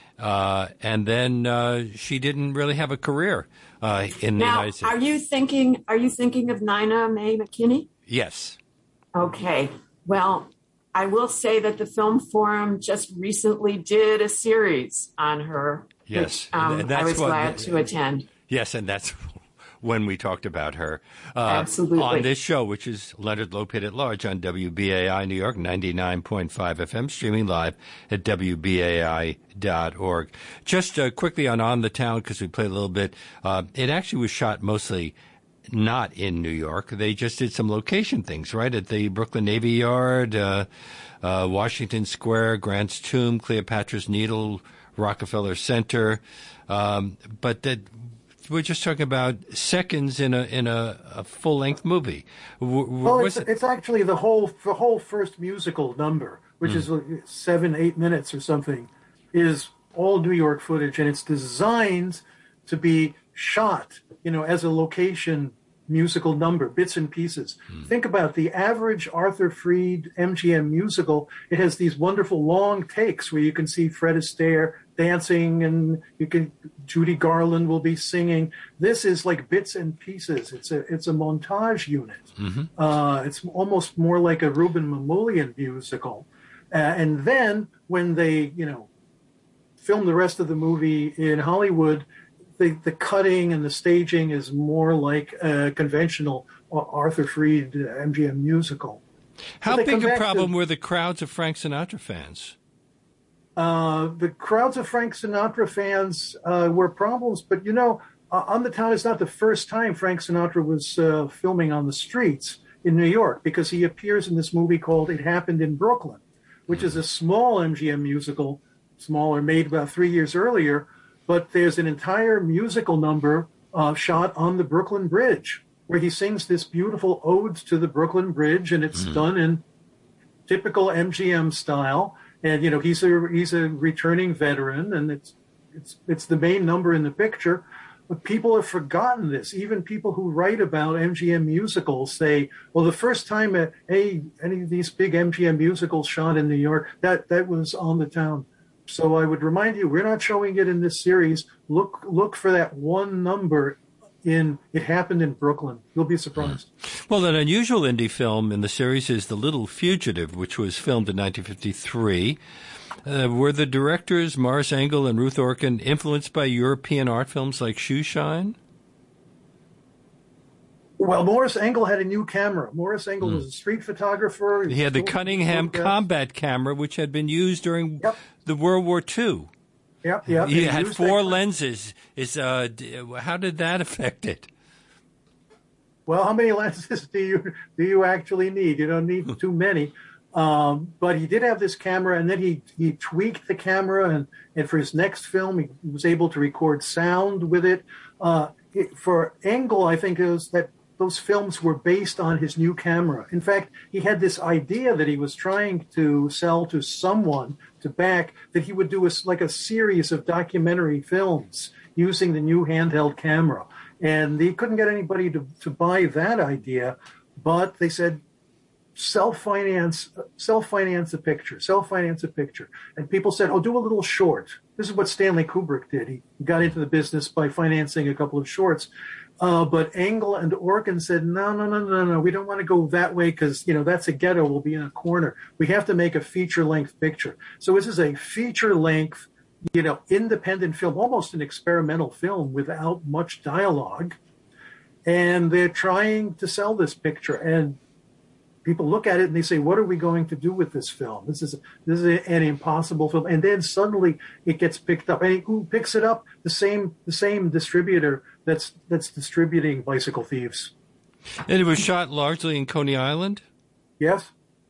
Uh, and then uh, she didn't really have a career uh, in the now, United States. Are you thinking? Are you thinking of Nina Mae McKinney? Yes. Okay. Well, I will say that the Film Forum just recently did a series on her. Yes, which, um, and that's I was what, glad to attend. Yes, and that's when we talked about her. Uh, Absolutely. On this show, which is Leonard Lopate at Large on W B A I New York, ninety-nine point five F M, streaming live at W B A I dot org. Just uh, quickly on On the Town, because we played a little bit, uh, it actually was shot mostly not in New York. They just did some location things, right, at the Brooklyn Navy Yard, uh, uh, Washington Square, Grant's Tomb, Cleopatra's Needle, Rockefeller Center. Um, but that we're just talking about seconds in a in a, a full length movie. W- well, it's, it? it's actually the whole the whole first musical number, which mm. is like seven eight minutes or something, is all New York footage, and it's designed to be shot, you know, as a location musical number, bits and pieces. Mm. Think about the average Arthur Freed M G M musical. It has these wonderful long takes where you can see Fred Astaire dancing, and you can Judy Garland will be singing. This is like bits and pieces. It's a it's a montage unit. Mm-hmm. Uh, it's almost more like a Ruben Mamoulian musical. Uh, and then when they, you know, film the rest of the movie in Hollywood, the, the cutting and the staging is more like a conventional Arthur Freed M G M musical. How big a problem to, were the crowds of Frank Sinatra fans? Uh, the crowds of Frank Sinatra fans uh, were problems, but, you know, uh, On the Town is not the first time Frank Sinatra was uh, filming on the streets in New York, because he appears in this movie called It Happened in Brooklyn, which is a small M G M musical, smaller, made about three years earlier, but there's an entire musical number uh, shot on the Brooklyn Bridge, where he sings this beautiful ode to the Brooklyn Bridge, and it's mm. done in typical M G M style. And, you know, he's a he's a returning veteran, and it's it's it's the main number in the picture. But people have forgotten this. Even people who write about M G M musicals say, well, the first time a, a, any of these big M G M musicals shot in New York, that, that was on the town. So I would remind you, we're not showing it in this series. Look look for that one number in It Happened in Brooklyn. You'll be surprised. Well, an unusual indie film in the series is The Little Fugitive, which was filmed in nineteen fifty-three. Uh, were the directors, Morris Engel and Ruth Orkin, influenced by European art films like Shoeshine? Well, Morris Engel had a new camera. Morris Engel mm. was a street photographer. He, he had the Cunningham combat camera, which had been used during yep. the World War Two. Yep, yep. He had four lenses. Is uh, how did that affect it? Well, how many lenses do you do you actually need? You don't need too many. Um, but he did have this camera, and then he, he tweaked the camera, and, and for his next film, he was able to record sound with it. Uh, it for Engel, I think it was that those films were based on his new camera. In fact, he had this idea that he was trying to sell to someone to back, that he would do a, like a series of documentary films using the new handheld camera. And he couldn't get anybody to, to buy that idea, but they said, self-finance, self-finance a picture, self-finance a picture. And people said, oh, do a little short. This is what Stanley Kubrick did. He got into the business by financing a couple of shorts. Uh, but Engel and Orkin said, no, no, no, no, no, we don't want to go that way because, you know, that's a ghetto. We'll be in a corner. We have to make a feature-length picture. So this is a feature-length, you know, independent film, almost an experimental film without much dialogue. And they're trying to sell this picture. And people look at it and they say, what are we going to do with this film? This is this is an impossible film. And then suddenly it gets picked up. And who picks it up? The same the same distributor that's that's distributing Bicycle Thieves. And it was shot largely in Coney Island? Yes.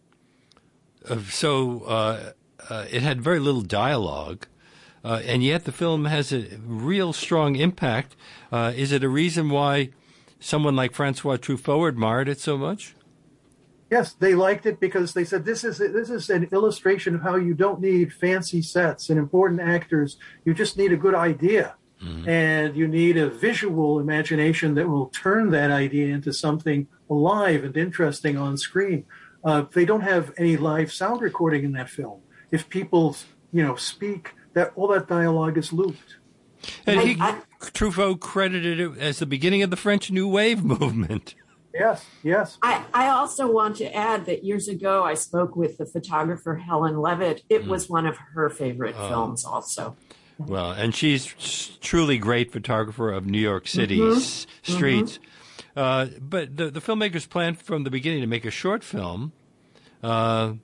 Uh, so uh, uh, it had very little dialogue, uh, and yet the film has a real strong impact. Uh, is it a reason why someone like Francois Truffaut admired it so much? Yes, they liked it because they said this is this is an illustration of how you don't need fancy sets and important actors. You just need a good idea, mm-hmm. and you need a visual imagination that will turn that idea into something alive and interesting on screen. Uh, they don't have any live sound recording in that film. If people, you know, speak, that all that dialogue is looped. And he, I, Truffaut credited it as the beginning of the French New Wave movement. Yes, yes. I, I also want to add that years ago I spoke with the photographer Helen Levitt. It mm. was one of her favorite uh, films also. Well, and she's truly great photographer of New York City's mm-hmm. streets. Mm-hmm. Uh, but the, the filmmakers planned from the beginning to make a short film. Uh,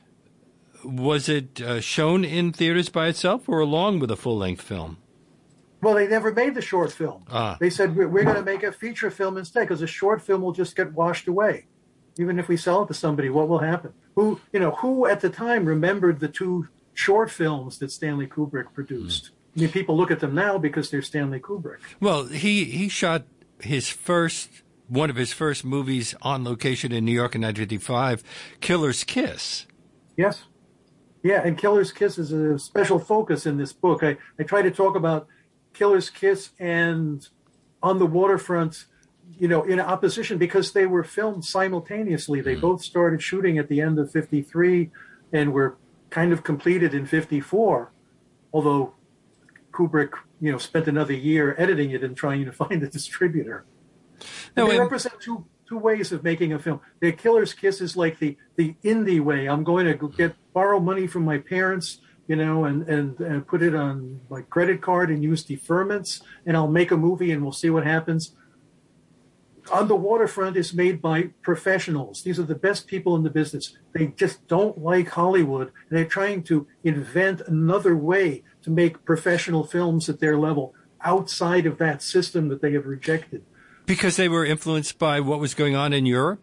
was it uh, shown in theaters by itself or along with a full-length film? Well, they never made the short film. Ah. They said, we're, we're going to make a feature film instead because a short film will just get washed away. Even if we sell it to somebody, what will happen? Who, you know, who at the time remembered the two short films that Stanley Kubrick produced? Mm. I mean, people look at them now because they're Stanley Kubrick. Well, he, he shot his first, one of his first movies on location in New York in nineteen fifty-five, Killer's Kiss. Yes. Yeah, and Killer's Kiss is a special focus in this book. I, I try to talk about Killer's Kiss and On the Waterfront, you know, in opposition because they were filmed simultaneously. They mm. both started shooting at the end of fifty-three and were kind of completed in fifty-four, although Kubrick, you know, spent another year editing it and trying to find a distributor. No, they and- represent two two ways of making a film. The Killer's Kiss is like the, the indie way. I'm going to get borrow money from my parents, you know, and, and, and put it on my credit card and use deferments, and I'll make a movie and we'll see what happens. On the Waterfront is made by professionals. These are the best people in the business. They just don't like Hollywood, and they're trying to invent another way to make professional films at their level outside of that system that they have rejected. Because they were influenced by what was going on in Europe?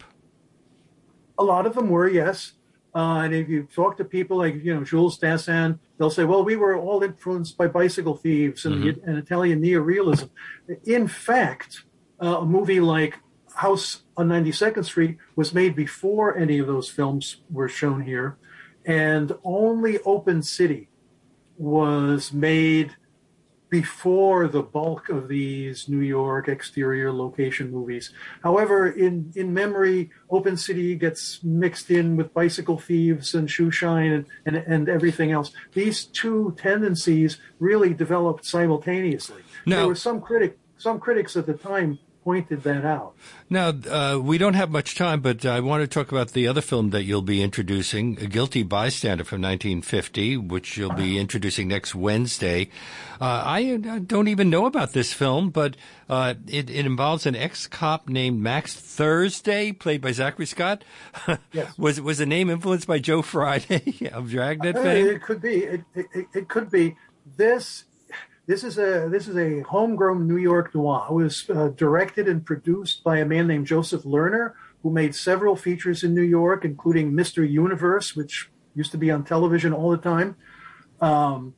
A lot of them were, yes. Uh, and if you talk to people like, you know, Jules Dassin, they'll say, well, we were all influenced by Bicycle Thieves and, mm-hmm. the, and Italian neorealism. In fact, uh, a movie like House on ninety-second Street was made before any of those films were shown here. And only Open City was made before the bulk of these New York exterior location movies. However, in, in memory, Open City gets mixed in with Bicycle Thieves and Shoe Shine and, and, and everything else. These two tendencies really developed simultaneously. Now, there were some critic, some critics at the time pointed that out. Now, uh, we don't have much time, but I want to talk about the other film that you'll be introducing, A Guilty Bystander from nineteen fifty, which you'll be introducing next Wednesday. Uh, I don't even know about this film, but uh, it, it involves an ex-cop named Max Thursday, played by Zachary Scott. Yes. was was the name influenced by Joe Friday of Dragnet Uh, fame? It could be. It, it, it could be. This this is a this is a homegrown New York noir. It was uh, directed and produced by a man named Joseph Lerner, who made several features in New York, including Mister Universe, which used to be on television all the time. Um,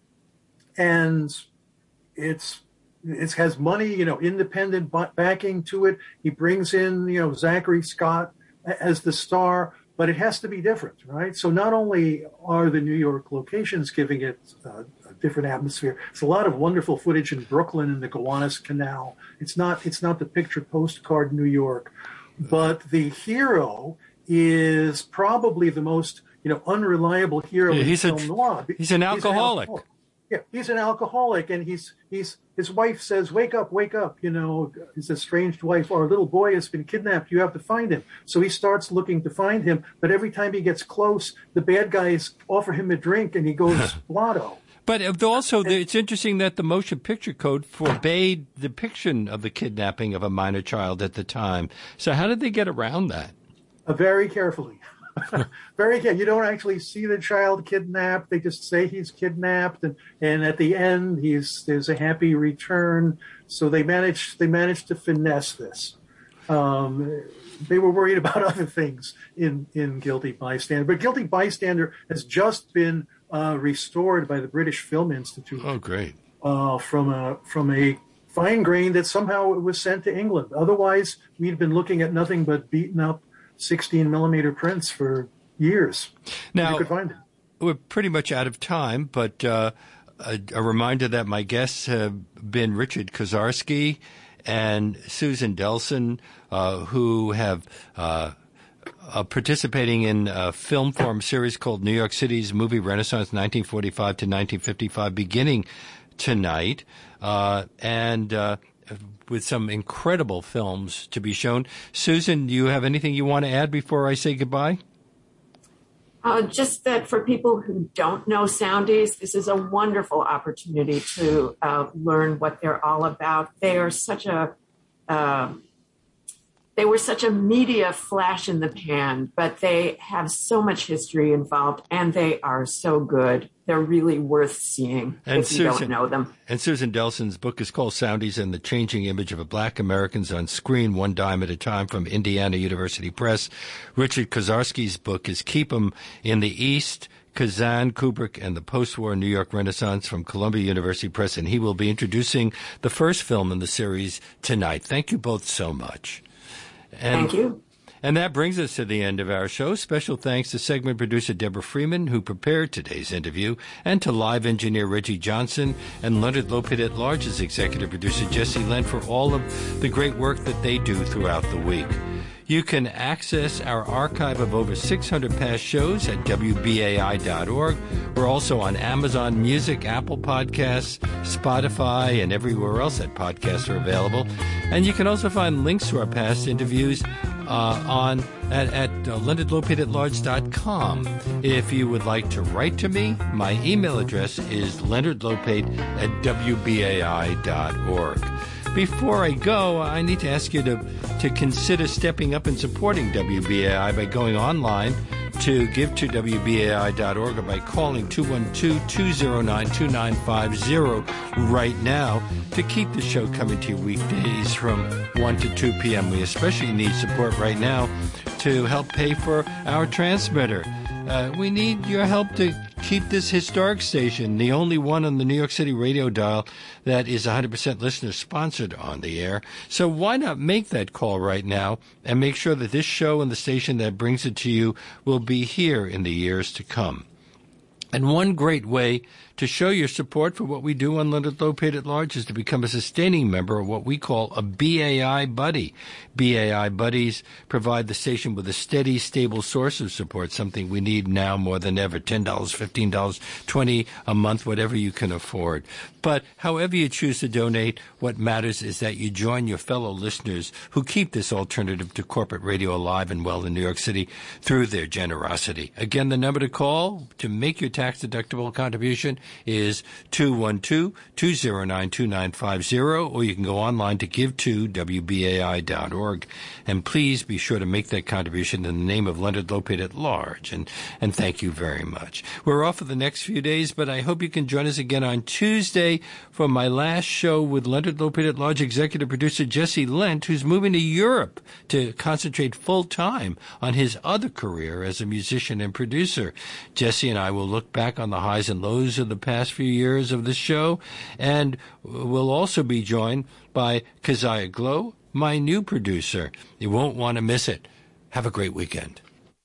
and it's it has money, you know, independent backing to it. He brings in, you know, Zachary Scott as the star, but it has to be different, right? So not only are the New York locations giving it uh, a different atmosphere, it's a lot of wonderful footage in Brooklyn and the Gowanus Canal. It's not it's not the picture postcard New York, but the hero is probably the most, you know, unreliable hero Yeah, in he's a- film noir. he's an alcoholic. Yeah, he's an alcoholic, and he's he's his wife says, "Wake up, wake up!" You know, his estranged wife, our little boy has been kidnapped. You have to find him. So he starts looking to find him, but every time he gets close, the bad guys offer him a drink, and he goes blotto. But also, it's interesting that the Motion Picture Code forbade depiction of the kidnapping of a minor child at the time. So how did they get around that? Uh, very carefully. Very carefully. You don't actually see the child kidnapped. They just say he's kidnapped, and, and at the end, he's there's a happy return. So they managed they managed to finesse this. Um, they were worried about other things in, in Guilty Bystander, but Guilty Bystander has just been uh, restored by the British Film Institute. Oh, great! Uh, from a from a fine grain that somehow it was sent to England. Otherwise, we'd been looking at nothing but beaten up sixteen millimeter prints for years. Now, you could find it. We're pretty much out of time, but uh, a, a reminder that my guests have been Richard Kozarsky and Susan Delson, uh, who have uh, uh, participating in a film forum series called New York City's Movie Renaissance nineteen forty-five to nineteen fifty-five, beginning tonight. Uh, and uh, with some incredible films to be shown. Susan, do you have anything you want to add before I say goodbye? Uh, just that for people who don't know Soundies, this is a wonderful opportunity to uh, learn what they're all about. They are such a, uh, they were such a media flash in the pan, but they have so much history involved, and they are so good. They're really worth seeing and if Susan, you don't know them. And Susan Delson's book is called Soundies and the Changing Image of Black Americans on Screen, One Dime at a Time, from Indiana University Press. Richard Kozarsky's book is Keep 'Em in the East, Kazan, Kubrick, and the Post-War New York Renaissance, from Columbia University Press, and he will be introducing the first film in the series tonight. Thank you both so much. And, Thank you. And that brings us to the end of our show. Special thanks to segment producer Deborah Freeman, who prepared today's interview, and to live engineer Reggie Johnson and Leonard Lopate at Large's executive producer Jesse Lent for all of the great work that they do throughout the week. You can access our archive of over six hundred past shows at W B A I dot org. We're also on Amazon Music, Apple Podcasts, Spotify, and everywhere else that podcasts are available. And you can also find links to our past interviews uh, on at, at uh, leonard lopate at large dot com. If you would like to write to me, my email address is leonard lopate at W B A I dot org. Before I go, I need to ask you to, to consider stepping up and supporting W B A I by going online to give to W B A I dot org or by calling two one two, two zero nine, two nine five zero right now to keep the show coming to you weekdays from one to two p.m. We especially need support right now to help pay for our transmitter. Uh, we need your help to keep this historic station, the only one on the New York City radio dial that is one hundred percent listener-sponsored on the air. So why not make that call right now and make sure that this show and the station that brings it to you will be here in the years to come. And one great way to show your support for what we do on Leonard Lopate at Large is to become a sustaining member of what we call a B A I buddy. B A I buddies provide the station with a steady, stable source of support, something we need now more than ever. ten dollars, fifteen dollars, twenty dollars a month, whatever you can afford. But however you choose to donate, what matters is that you join your fellow listeners who keep this alternative to corporate radio alive and well in New York City through their generosity. Again, the number to call to make your tax-deductible contribution is two one two, two zero nine, two nine five zero, or you can go online to give to W B A I dot org. And please be sure to make that contribution in the name of Leonard Lopate at Large. And, and thank you very much. We're off for the next few days, but I hope you can join us again on Tuesday for my last show with Leonard Lopate at Large executive producer Jesse Lent, who's moving to Europe to concentrate full-time on his other career as a musician and producer. Jesse and I will look back on the highs and lows of the past few years of the show, and we'll also be joined by Keziah Glow, my new producer. You won't want to miss it. Have a great weekend.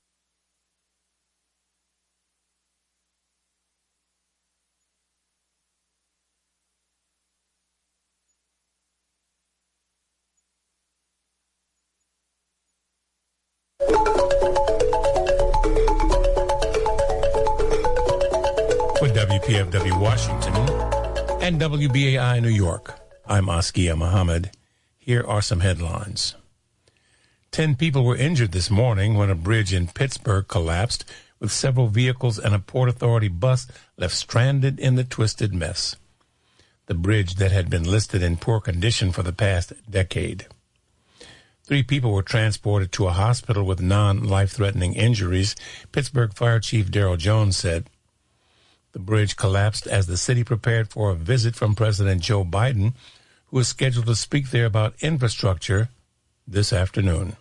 For W P F W Washington and W B A I New York, I'm Askia Muhammad. Here are some headlines. Ten people were injured this morning when a bridge in Pittsburgh collapsed, with several vehicles and a Port Authority bus left stranded in the twisted mess. The bridge that had been listed in poor condition for the past decade. Three people were transported to a hospital with non-life-threatening injuries, Pittsburgh Fire Chief Darrell Jones said. The bridge collapsed as the city prepared for a visit from President Joe Biden, who is scheduled to speak there about infrastructure this afternoon.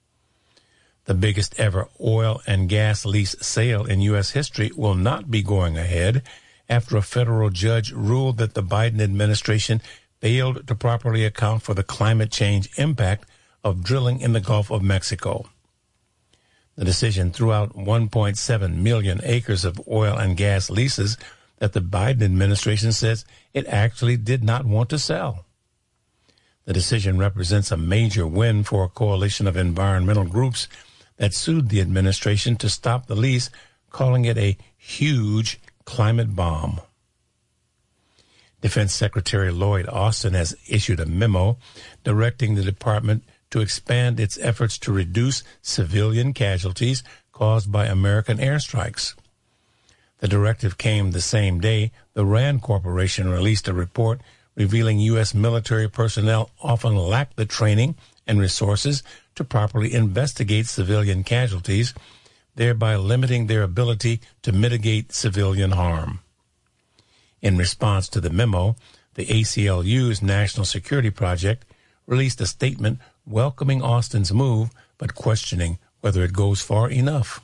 The biggest ever oil and gas lease sale in U S history will not be going ahead after a federal judge ruled that the Biden administration failed to properly account for the climate change impact of drilling in the Gulf of Mexico. The decision threw out one point seven million acres of oil and gas leases that the Biden administration says it actually did not want to sell. The decision represents a major win for a coalition of environmental groups that sued the administration to stop the lease, calling it a huge climate bomb. Defense Secretary Lloyd Austin has issued a memo directing the department to expand its efforts to reduce civilian casualties caused by American airstrikes. The directive came the same day the RAND Corporation released a report revealing U S military personnel often lack the training and resources to properly investigate civilian casualties, thereby limiting their ability to mitigate civilian harm. In response to the memo, the A C L U's National Security Project released a statement welcoming Austin's move, but questioning whether it goes far enough.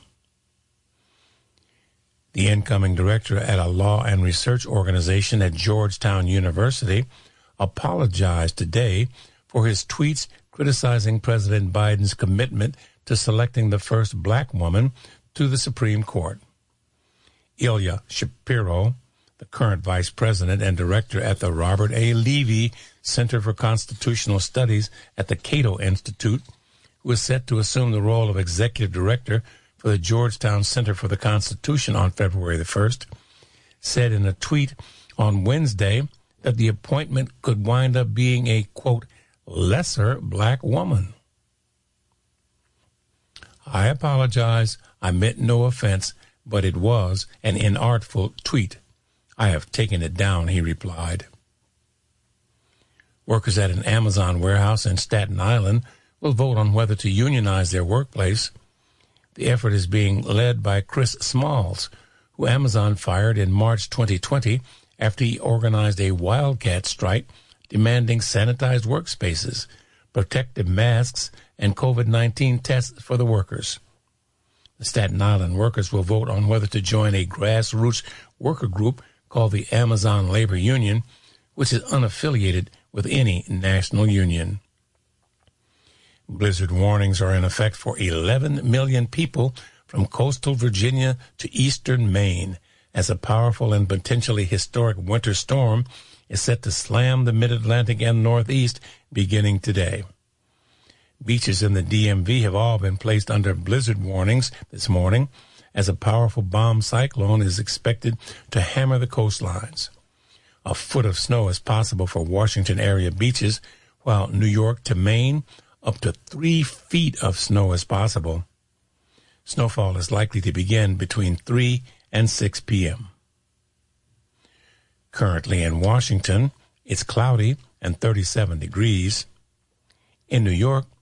The incoming director at a law and research organization at Georgetown University apologized today for his tweets criticizing President Biden's commitment to selecting the first black woman to the Supreme Court. Ilya Shapiro, the current vice president and director at the Robert A. Levy Center for Constitutional Studies at the Cato Institute, who is set to assume the role of executive director for the Georgetown Center for the Constitution on February the first, said in a tweet on Wednesday that the appointment could wind up being a, quote, lesser black woman. I apologize. I meant no offense, but it was an inartful tweet. I have taken it down, he replied. Workers at an Amazon warehouse in Staten Island will vote on whether to unionize their workplace. The effort is being led by Chris Smalls, who Amazon fired in March twenty twenty after he organized a wildcat strike demanding sanitized workspaces, protective masks, and COVID nineteen tests for the workers. The Staten Island workers will vote on whether to join a grassroots worker group called the Amazon Labor Union, which is unaffiliated with any national union. Blizzard warnings are in effect for eleven million people from coastal Virginia to eastern Maine as a powerful and potentially historic winter storm is set to slam the mid-Atlantic and Northeast beginning today. Beaches in the D M V have all been placed under blizzard warnings this morning as a powerful bomb cyclone is expected to hammer the coastlines. A foot of snow is possible for Washington area beaches, while New York to Maine, up to three feet of snow is possible. Snowfall is likely to begin between three and six p.m. Currently in Washington, it's cloudy and thirty-seven degrees. In New York,